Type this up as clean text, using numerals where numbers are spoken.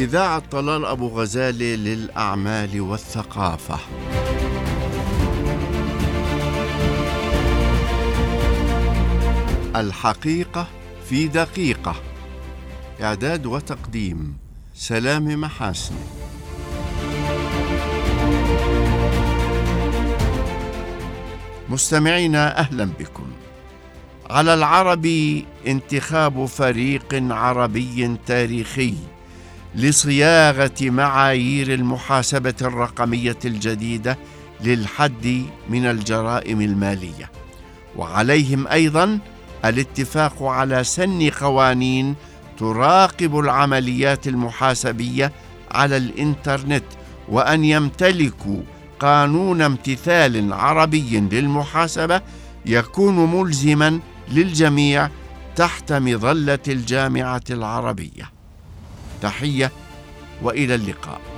إذاعة طلال أبو غزالة للأعمال والثقافة. الحقيقة في دقيقة. إعداد وتقديم سلام محاسن. مستمعينا أهلا بكم. على العرب انتخاب فريق عربي تاريخي لصياغة معايير المحاسبة الرقمية الجديدة للحد من الجرائم المالية، وعليهم أيضا الاتفاق على سن قوانين تراقب العمليات المحاسبية على الإنترنت، وأن يمتلكوا قانون امتثال عربي للمحاسبة يكون ملزما للجميع تحت مظلة الجامعة العربية. تحية وإلى اللقاء.